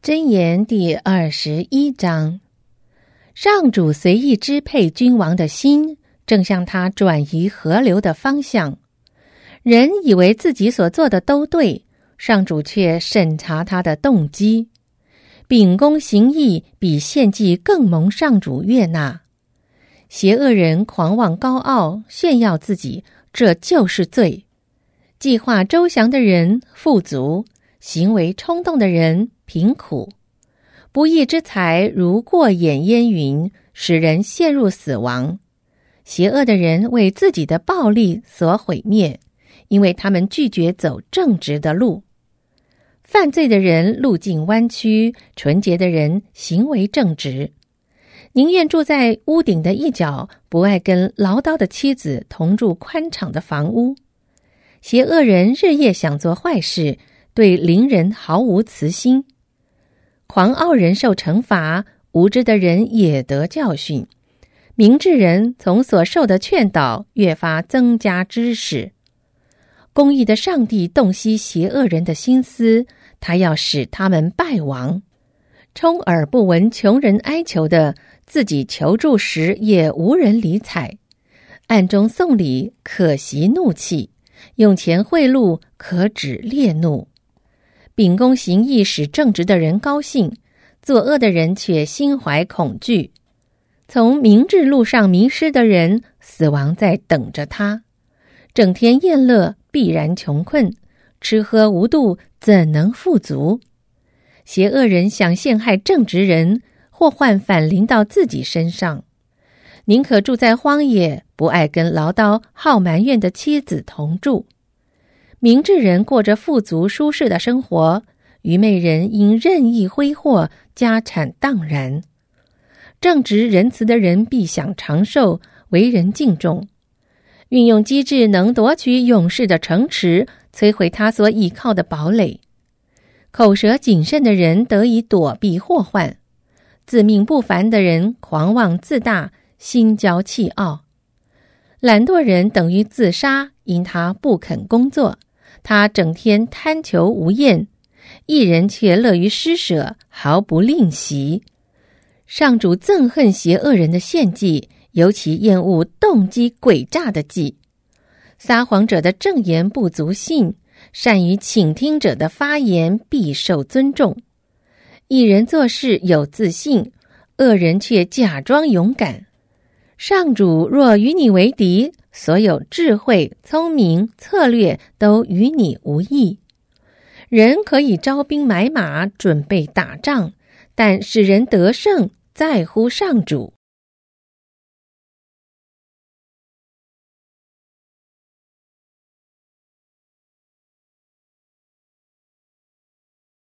箴言第21章，上主随意支配君王的心，正向他转移河流的方向。人以为自己所做的都对，上主却审查他的动机。秉公行义比献祭更蒙上主悦纳。邪恶人狂妄高傲，炫耀自己，这就是罪。计划周详的人富足，行为冲动的人贫苦。不义之财如过眼烟云，使人陷入死亡。邪恶的人为自己的暴力所毁灭，因为他们拒绝走正直的路。犯罪的人路径弯曲，纯洁的人行为正直。宁愿住在屋顶的一角，不爱跟唠叨的妻子同住宽敞的房屋。邪恶人日夜想做坏事，对邻人毫无慈心。狂傲人受惩罚，无知的人也得教训。明智人从所受的劝导越发增加知识。公义的上帝洞悉邪恶人的心思，他要使他们败亡。充耳不闻穷人哀求的，自己求助时也无人理睬。暗中送礼可息怒气，用钱贿赂可止烈怒。秉公行义使正直的人高兴，作恶的人却心怀恐惧。从明智路上迷失的人，死亡在等着他。整天宴乐必然穷困，吃喝无度怎能富足？邪恶人想陷害正直人，祸患反临到自己身上。宁可住在荒野，不爱跟唠叨好埋怨的妻子同住。明智人过着富足舒适的生活，愚昧人因任意挥霍，家产荡然。正直仁慈的人必享长寿，为人敬重。运用机智能夺取勇士的城池，摧毁他所倚靠的堡垒。口舌谨慎的人得以躲避祸患，自命不凡的人狂妄自大，心骄气傲。懒惰人等于自杀，因他不肯工作，他整天贪求无厌。义人却乐于施舍，毫不吝惜。上主憎恨邪恶人的献祭，尤其厌恶动机诡诈的祭。撒谎者的证言不足信，善于倾听者的发言必受尊重。义人做事有自信，恶人却假装勇敢。上主若与你为敌，所有智慧、聪明、策略都与你无益。人可以招兵买马，准备打仗，但使人得胜在乎上主。